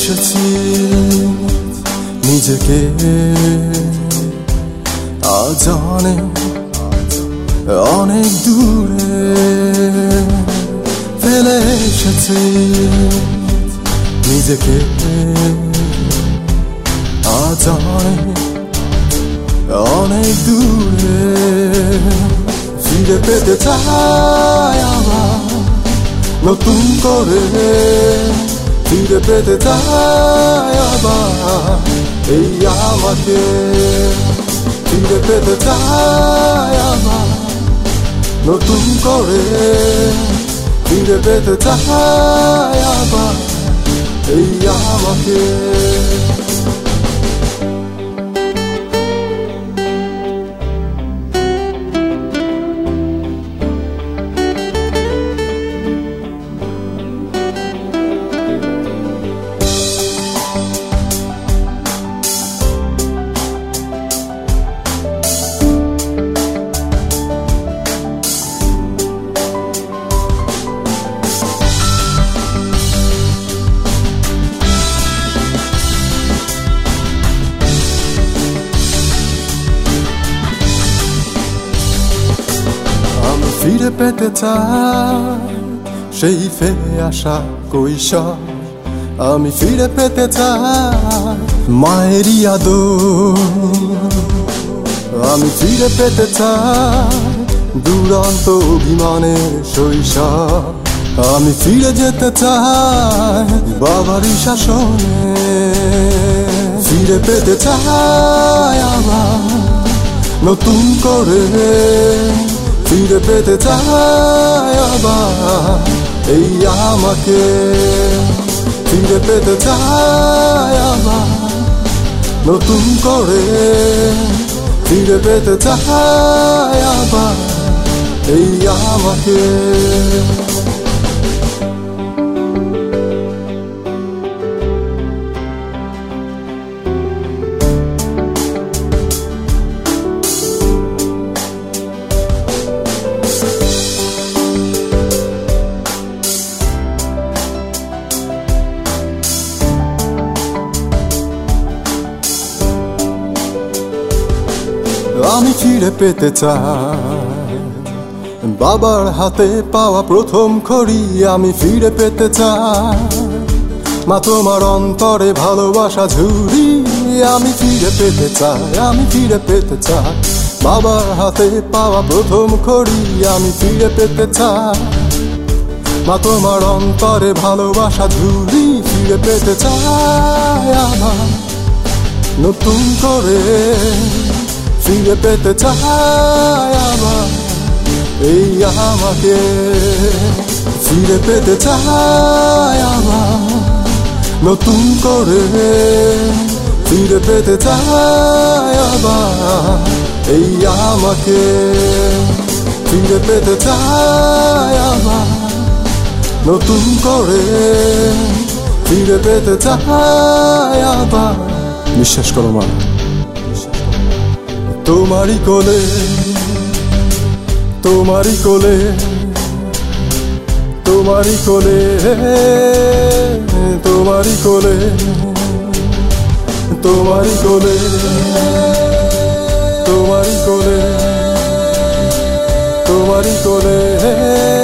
এসেছি নিজেকে আজ অনেক দূরে ফেলে এসেছি নিজেকে আজ অনেক দূরে ফিরে পেতে চাই আবার নতুন করে ফিরে পেতে চাই আবার এই আমাকে ফিরে পেতে চাই আবার নতুন করে ফিরে পেতে চাই আবার এই আমাকে ফিরে পেতে চাই সেই ফেলে আসা কৈশোর আমি ফিরে পেতে চাই মায়েরই আদর আমি ফিরে পেতে চাই দুরন্ত অভিমানের শৈশব আমি ফিরে যেতে চাই বাবারই শাসনে ফিরে পেতে চাই আবার নতুন করে ফিরে পেতে চাই আবার এই আমাকে ফিরে পেতে চাই আবার নতুন করে ফিরে পেতে চাই আবার এই আমাকে আমি ফিরে পেতে চাই বাবার হাতে পাওয়া প্রথম খড়ি আমি ফিরে পেতে চাই মা তোমার অন্তরে ভালোবাসা ঝুড়ি আমি ফিরে পেতে চাই আমি ফিরে পেতে চাই বাবার হাতে পাওয়া প্রথম খড়ি আমি ফিরে পেতে চাই মা তোমার অন্তরে ভালোবাসা ঝুড়ি ফিরে পেতে চাই আমার নতুন করে ফিরে পেতে চাই আবার এই আমাকে ফিরে পেতে চাই আবার নতুন করে ফিরে পেতে চাই আবার এই আমাকে ফিরে পেতে চাই আবার নতুন করে ফিরে পেতে চাই আবার বিশ্বাস করো মা তোমারই কোলে তোমারই কোলে তোমারই কোলে তোমারই কোলে তোমারই কোলে তোমারই কোলে তোমারই কোলে